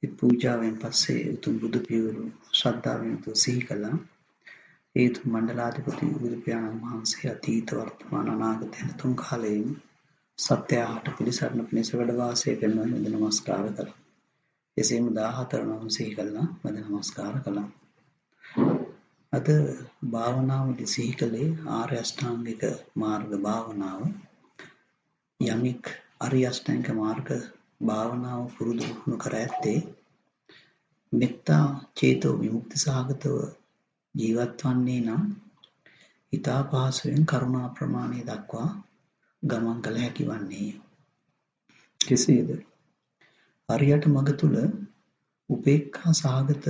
ඒ පූජාවෙන් පස්සේ උතුම් බුදු පියවරු ශ්‍රද්ධාවෙන් යුතුව සිහි කළා. ඒ උතුම් මණ්ඩලාධිපති බුදු පියාණන් වහන්සේ අතීත වර්තමාන අනාගත යන තුන් කාලයෙන් සත්‍යයට පිළිසරණ පිණිස වැඩ වාසය කරන වඳ නමස්කාර කළා. එසේම 14 නම් සිහි කළා වඳ නමස්කාර කළා. අද භාවනාවේදී සිහි කළේ ආර්ය අෂ්ටාංගික මාර්ග භාවනාව. යමෙක් ආර්ය අෂ්ටාංගික මාර්ග භාවනාව පුරුදු පුහුණු කර ඇත්තේ මෙත්තා චේතෝ විමුක්ති සහගතව ජීවත් වන්නේ නම් ඊතා පහසුවෙන් කරුණා ප්‍රමාණය දක්වා ගමන් කළ හැකි වන්නේය. කෙසේද? හරියට මඟ තුල උපේක්ඛා සහගත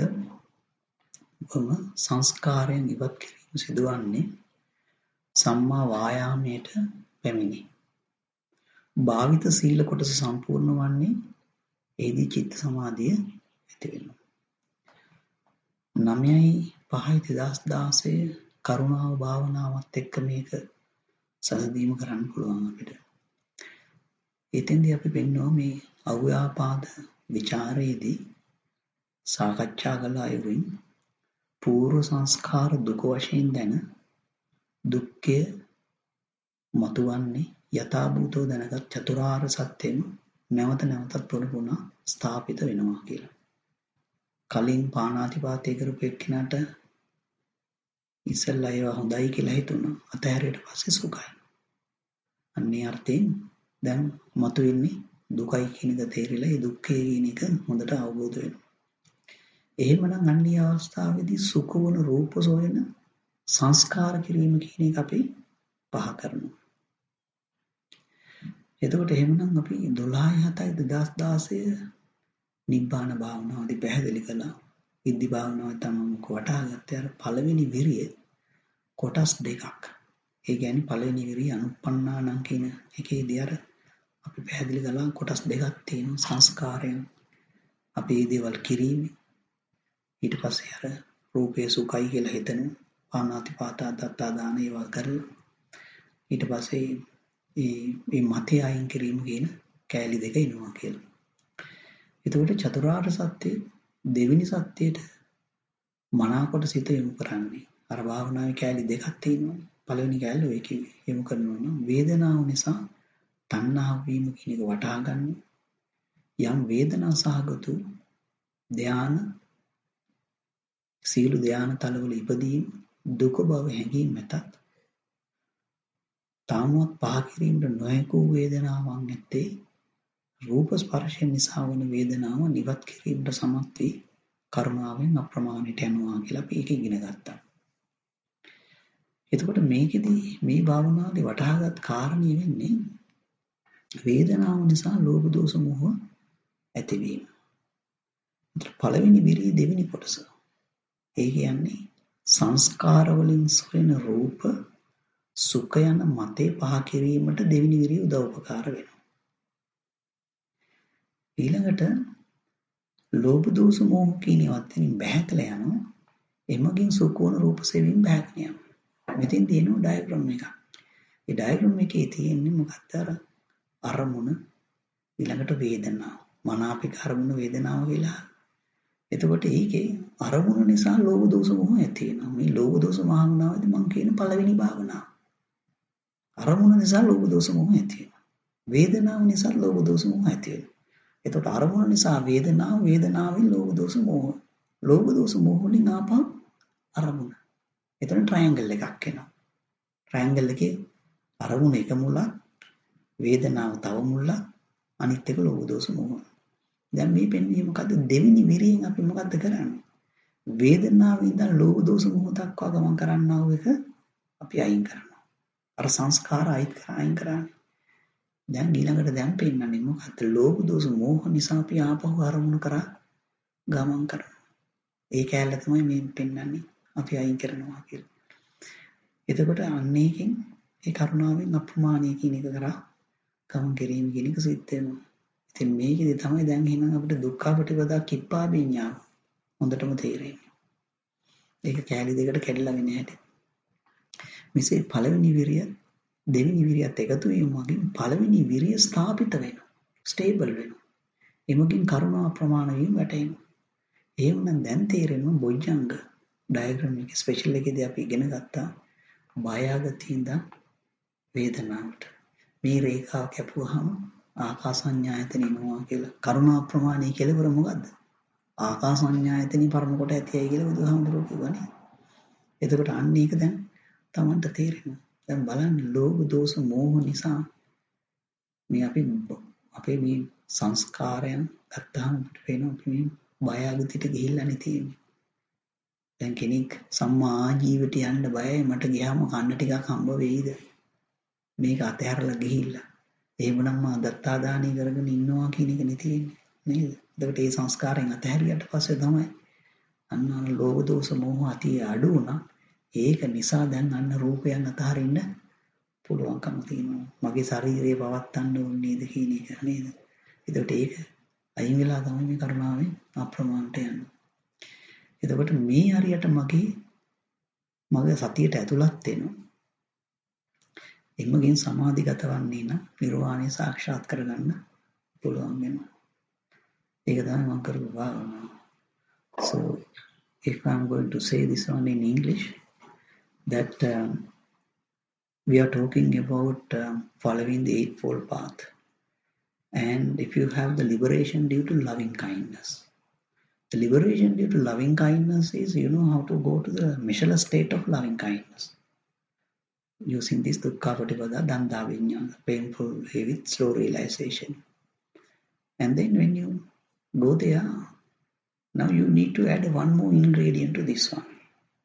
සංස්කාරයන් ඉවත් කිරීම සිදුවන්නේ සම්මා වායාමයට පැමිණි. භාවිත සීල කොටස සම්පූර්ණ වන්නේ එහිදී චිත්ත සමාධිය ඇති වෙනවා. 9/5/2016 කරුණාව භාවනාවත් එක්ක මේක සැලදීම කරන්න පුළුවන් අපිට. එතෙන්දී අපි පෙන්වනවා මේ අව්‍යාපාද ਵਿਚාරයේදී සාකච්ඡා කළ අයුරින් පූර්ව සංස්කාර දුක වශයෙන් දැන දුක්ඛය මතුවන්නේ යථාභූතව දැනගත් චතුරාර්ය සත්‍යෙම නැවත නැවතත් පුරුණා ස්ථාපිත වෙනවා කියලා. කලින් පාණාතිපාතය කරපු එක්කිනාට ඉස්සෙල්ලා ඒවා හොඳයි කියලා හිතුණා. අතහැරියට පස්සේ සුඛයි. අන්නේ අර්ථයෙන් දැන් මතුවෙන්නේ දුකයි කියන එක තේරිලා ඒ දුක්ඛය කියන එක හොඳට අවබෝධ වෙනවා. එහෙමනම් අන්නේ අවස්ථාවේදී සුඛ වන රූප සොයන සංස්කාර කිරීම කියන එක අපි පහ කරනවා. එතකොට එහෙමනම් අපි 12/7/2016 නිබ්බාන භාවනාවදී පැහැදිලි කළා. ඉද්ධි භාවනාව තමයි කොටාගත්තේ අර පළවෙනි විරිය කොටස් දෙකක්. ඒ කියන්නේ පළවෙනි විරිය අනුප්පන්නානම් කියන එකේදී අර අපි පැහැදිලි කළා කොටස් දෙකක් තියෙනවා සංස්කාරයන්. අපි මේ දේවල් කිරීම ඊට පස්සේ අර රූපේ සුඛයි කියලා හිතනවා. පාණාතිපාතා දත්තා දාන ඒවා කරලා ඊට පස්සේ මේ මතය අයින් කිරීම කියන කෑලි දෙක එනවා කියලා. එතකොට චතුරාර්ය සත්‍ය දෙවෙනි සත්‍යයට මනාකොට සිත යොමු කරන්නේ. අර භාවනාවේ කෑලි දෙකක් තියෙනවා. පළවෙනි කෑල්ල ඔය කිව්වේ. යොමු කරනවා නම් වේදනාව නිසා තණ්හා වීම කියන එක වටහා ගන්න. යම් වේදනා සහගත ධාන සීල ධාන තලවල ඉපදීම දුක බව හැඟීම මතත් තාමත් පහ කිරීමට නොහැකු වේදනාවක් නැත්තේ රූප ස්පර්ශය නිසා වන වේදනාව නිවත් කිරීමට සමත් වී කරුණාවෙන් අප්‍රමාණයට යනවා කියලා අපි ඒක ඉගෙන ගත්තා. එතකොට මේකෙදි මේ භාවනාවේ වටහාගත් කාරණේ වෙන්නේ වේදනාව නිසා ලෝභ දෝෂ මොහ ඇතිවීම. පළවෙනි විරිය දෙවෙනි කොටස. ඒ කියන්නේ සංස්කාර වලින් සොයන රූප සුඛ යන මතේ පහ කිරීමට දෙවෙනි විරිය උදව් උපකාර වෙනවා. ඊළඟට ලෝභ දෝෂ මොහ කියන ඒවාත් එක්ක බැහැකලා යනවා. එමගින් සුඛ වන රූප සෙවින් බැහැගෙන යනවා. මෙතෙන් තියෙනවා ඩයග්‍රෑම් එකක්. ඒ ඩයග්‍රෑම් එකේ තියෙන්නේ මොකක්ද අරමුණ ඊළඟට වේදනාව. මනාපික අරමුණ වේදනාව කියලා. එතකොට ඒකේ අරමුණ නිසා ලෝභ දෝෂ මොහ ඇති වෙනවා. මේ ලෝභ දෝෂ මහානාවදී මම කියන පළවෙනි භාවනාව. අරමුණ නිසා ලෝභ දෝෂ මොහ ඇති වෙනවා. වේදනාව නිසා ලෝභ දෝෂ මොහ ඇති වෙනවා. එතකොට අරමුණ නිසා වේදනාව වේදනාවෙන් ලෝභ දෝෂ මොහ. ලෝභ දෝෂ මොහ වලින් ආපහු අරමුණ. එතන ට්‍රයැන්ගල් එකක් එනවා. ට්‍රයැන්ගල් එකේ අරමුණ එක මුලක් වේදනාව තව මුලක් අනිත් එක ලෝභ දෝෂ මොහ. දැන් මේ පෙන්නේ මොකද්ද දෙවෙනි විරියෙන් අපි මොකද්ද කරන්නේ? වේදනාවෙන් ඉඳන් ලෝභ දෝෂ මොහ දක්වා ගමන් කරන්නා වූ එක අපි අයින් කරනවා. අර සංස්කාර අයින් කරන්නේ. දැන් ඊළඟට දැන් පෙන්නන්නේ මොකද්ද? ලෝභ දෝෂ මෝහ නිසා අපි ආපහු අරමුණු කරා ගමන් කරනවා. ඒ කැලල තමයි මේ පෙන්නන්නේ අපි අයින් කරනවා කියලා. එතකොට අන්න එකෙන් ඒ කරුණාවෙන් අප්‍රමාණීය කියන එක කරා ගමන් කිරීම කියන එක සිද්ධ වෙනවා. ඉතින් මේකෙදි තමයි දැන් එහෙනම් අපිට දුක්ඛ ප්‍රතිපදා කිප්පා විඤ්ඤාණ හොඳටම තේරෙන්නේ. ඒක කැලි දෙකට කැඩලා වෙන්නේ නැහැ. මෙසේ පළවෙනි විරිය දෙවෙනි විරියත් එකතු වීම වගේ පළවෙනි විරිය ස්ථාපිත වෙනවා. ස්ටේබල් වෙනවා. එමගින් කරුණා ප්‍රමාණ වීම වැටෙනවා. එහෙමනම් දැන් තේරෙනවා බොජ්ජංග ඩයග්‍රෑම් එකේ ස්පෙෂල් එකේදී අපි ඉගෙන ගත්තා බයගතිය ඉඳන් වේදනාවට. මේ රේඛාව කැපුවාම ආකාසඤ්ඤායතන එනවා කියලා. කරුණා ප්‍රමාණය කෙලවර මොකද්ද? ආකාසඤ්ඤායතනෙ පරම කොට ඇතියයි කියලා බුදුහාමුදුරුවෝ කිව්වනේ. එතකොට අන්න ඒක දැන් Tamanට තේරෙනවා. දැන් බලන්න ලෝභ දෝෂ මෝහ නිසා මේ අපි අපේ මේ සංස්කාරයන් ගත්තාම අපිට පේනවා අපි මේ බය අගතියට ගිහිල්ලානේ තියෙන්නේ. දැන් කෙනෙක් සම්මා ආජීවයට යන්න බයයි මට ගියාම කන්න ටිකක් හම්බ වෙයිද? මේක අතහැරලා ගිහිල්ලා. එහෙමනම් මා දත්තා දානි කරගෙන ඉන්නවා කියන එකනේ තියෙන්නේ. නේද? එතකොට මේ සංස්කාරයෙන් අතහැරියට පස්සේ තමයි අන්න ලෝභ දෝෂ මෝහ අතිය අඩු වුණා. ඒක නිසා දැන් අන්න රූපයන් අතහරින්න පුළුවන්කම තියෙනවා. මගේ ශරීරය පවත්තන්න ඕනේ නේද කියන එක නේද? එතකොට ඒක අයින් වෙලා තමයි මේ කරුණාවෙන් අප්‍රමාණට යන්නේ. එතකොට මේ හරියට මගේ සතියට ඇතුළත් වෙනවා. එමගින් සමාධිගත වන්නේ නම් නිර්වාණය සාක්ෂාත් කරගන්න පුළුවන් වෙනවා. ඒක තමයි මම කරපු භාවනාව. So if I'm going to say this one in English, that we are talking about following the Eightfold Path. And if you have the liberation due to loving kindness, the liberation due to loving kindness is you know how to go to the measureless state of loving kindness. Using this dukkha patipada danda vinyana, painful way with slow realization. And then when you go there, now you need to add one more ingredient to this one.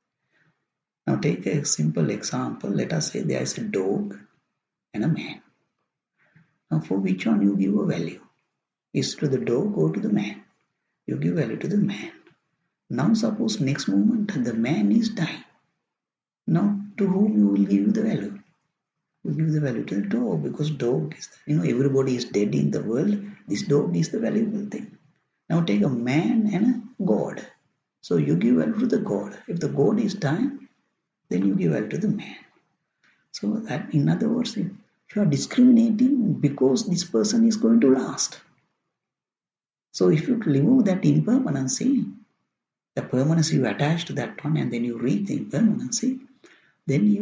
Now take a simple example. Let us say there is a dog and a man. Now for which one you give a value? Is to the dog or to the man? You give value to the man. Now suppose next moment the man is dying. Now to whom you will give the value? You give the value to the dog because dog is, everybody is dead in the world. This dog is the valuable thing. Now take a man and a God. So you give value to the God. If the God is dying, then you give value to the man. So that, in other words, if you are discriminating because this person is going to last. So if you remove that impermanency, the permanency you attach to that one and then you reach the impermanency, then you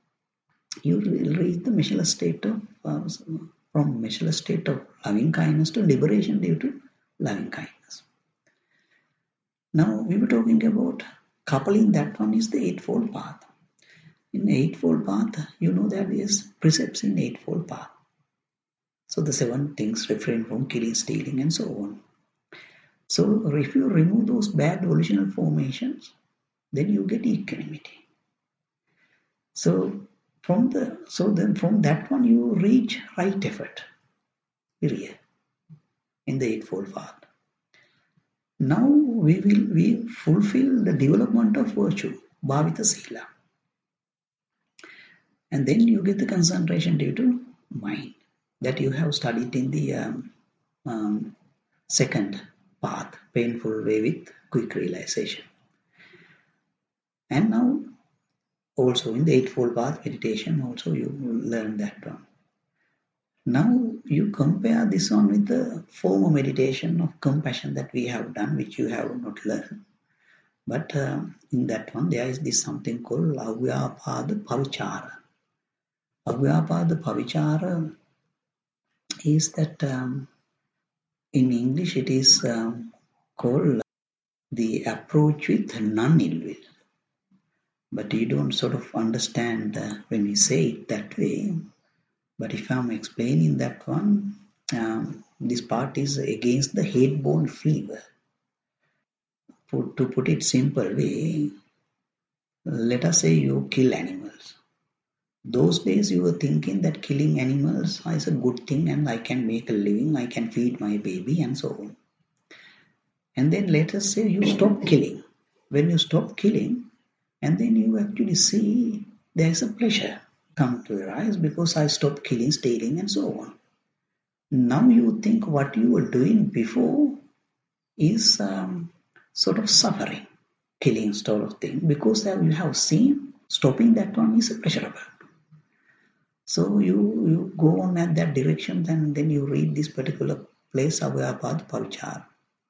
will reach the measureless state of, from measureless state of loving kindness to liberation due to loving kindness. Now we were talking about coupling, that one is the Eightfold Path. In the Eightfold Path, you know there is precepts in Eightfold Path. So the 7 things refrain from killing, stealing and so on. So if you remove those bad volitional formations, then you get equanimity. So then from that one you reach right effort, period, in the Eightfold Path. Now we fulfill the development of virtue, bhavita sila. And then you get the concentration due to mind that you have studied in the second path, painful way with quick realization. And now also in the Eightfold Path meditation also you learn that one. Now you compare this one with the former meditation of compassion that we have done, which you have not learned. But in that one there is this something called avyapada pavichara. Avyapada pavichara is that in English it is called the approach with non-ill will. But you don't sort of understand when we say it that way. But if I'm explaining that one, this part is against the hate-borne fever. To put it simple way, let us say you kill animals. Those days you were thinking that killing animals is a good thing and I can make a living, I can feed my baby and so on. And then let us say you stop killing. When you stop killing, and then you actually see there is a pleasure come to your eyes because I stopped killing, stealing and so on. Now you think what you were doing before is sort of suffering, killing sort of thing, because you have seen stopping that one is pleasurable. So you go on at that direction and then you read this particular place Avyapada Pavichara.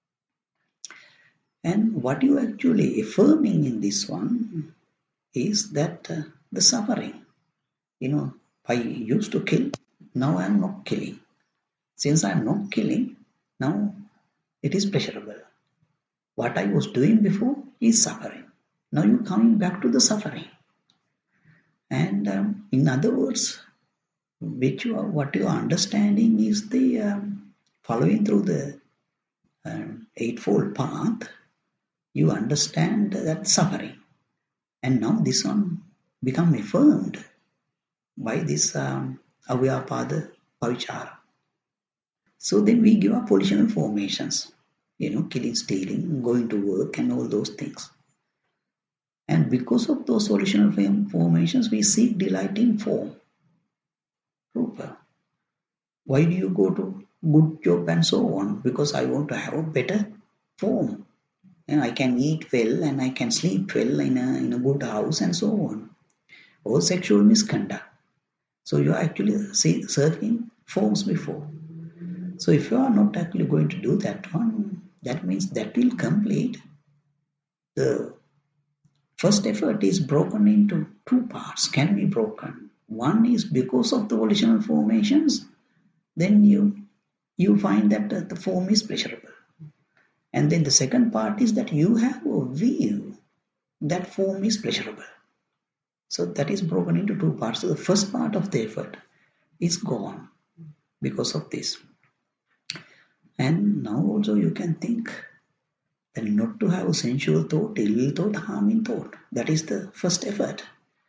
And what you actually affirming in this one is that the suffering. I used to kill, now I am not killing. Since I am not killing, now it is pleasurable. What I was doing before is suffering. Now you're coming back to the suffering. And in other words, what you are understanding is the following through the Eightfold Path, you understand that suffering. And now this one become affirmed by this Avyapada Pavichara. So then we give up volitional formations, killing, stealing, going to work and all those things. And because of those volitional formations, we seek delight in form. Rupa. Why do you go to good job and so on? Because I want to have a better form. And I can eat well and I can sleep well in a good house and so on. Or sexual misconduct. So you are actually serving forms before. So if you are not actually going to do that one, that means that will complete. The first effort is broken into two parts, can be broken. One is because of the volitional formations, then you find that the form is pleasurable. And then the second part is that you have a view that form is pleasurable. So that is broken into two parts. So the first part of the effort is gone because of this. And now also you can think that not to have a sensual thought, ill thought, harming thought. That is the first effort.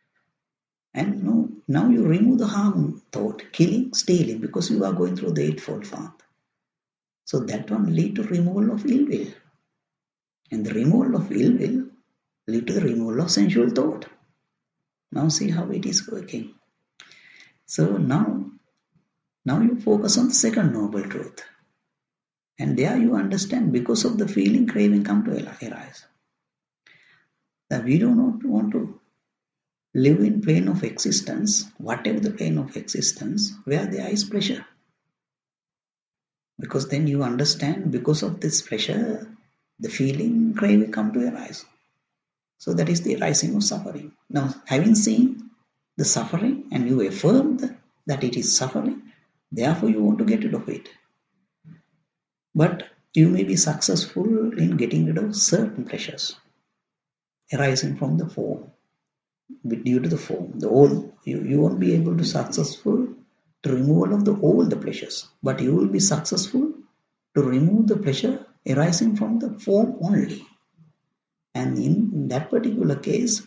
And now you remove the harm thought, killing, stealing, because you are going through the Eightfold Path. So that one lead to removal of ill will. And the removal of ill will lead to the removal of sensual thought. Now see how it is working. So now you focus on the second noble truth. And there you understand because of the feeling, craving come to arise. That we do not want to live in plane of existence, whatever the plane of existence, where there is pleasure. Because then you understand because of this pleasure, the feeling, craving come to arise. So that is the arising of suffering. Now, having seen the suffering and you affirmed that it is suffering, therefore you want to get rid of it. But you may be successful in getting rid of certain pleasures arising from the form, due to the form. You won't be able to successful to removal of all the pleasures, but you will be successful to remove the pleasure arising from the form only. And in that particular case,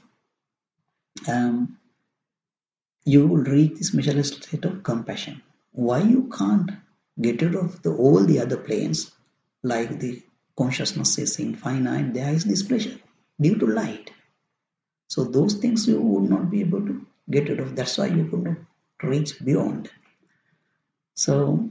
you will reach this measureless state of compassion. Why you can't get rid of all the other planes, like the consciousness is infinite, there is this pleasure due to light. So those things you would not be able to get rid of. That's why you could not reach beyond. So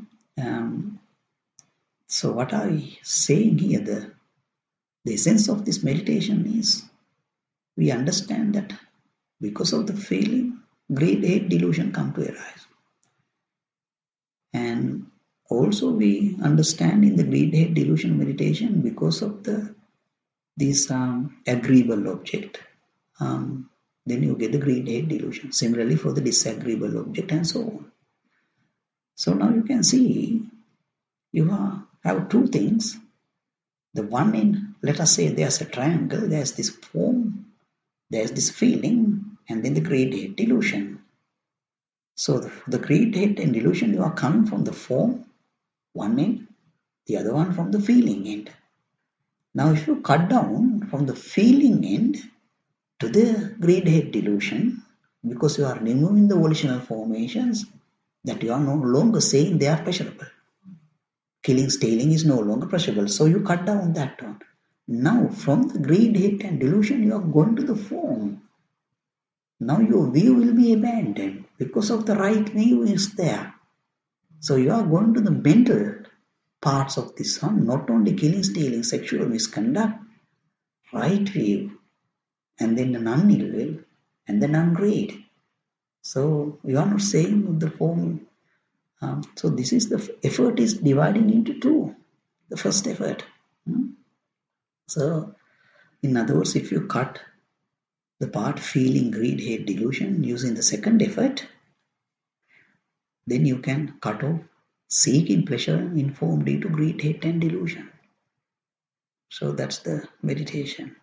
what I saying here, the essence of this meditation is we understand that because of the feeling, greed, hate, delusion come to arise. And also we understand in the greed, hate, delusion meditation because of this agreeable object. Then you get the greed, hate, delusion. Similarly for the disagreeable object and so on. So now you can see you have two things. The one in, let us say there's a triangle, there's this form, there's this feeling, and then the greed, hate, delusion. So the greed, hate, and delusion, you are coming from the form, one end, the other one from the feeling end. Now if you cut down from the feeling end to the greed, hate, delusion, because you are removing the volitional formations, that you are no longer saying they are pleasurable. Killing, stealing is no longer pleasurable. So you cut down that one. Now from the greed, hate, and delusion, you are going to the form. Now your view will be abandoned because of the right view is there. So you are going to the mental parts of this one, not only killing, stealing, sexual misconduct, right view, and then the non-ill will, and the non-greed. So you are not saying the form So this is the effort is dividing into two. The first effort. So in other words, if you cut the part feeling, greed, hate, delusion using the second effort, then you can cut off seeking pleasure in form due to greed, hate, and delusion. So that's the meditation.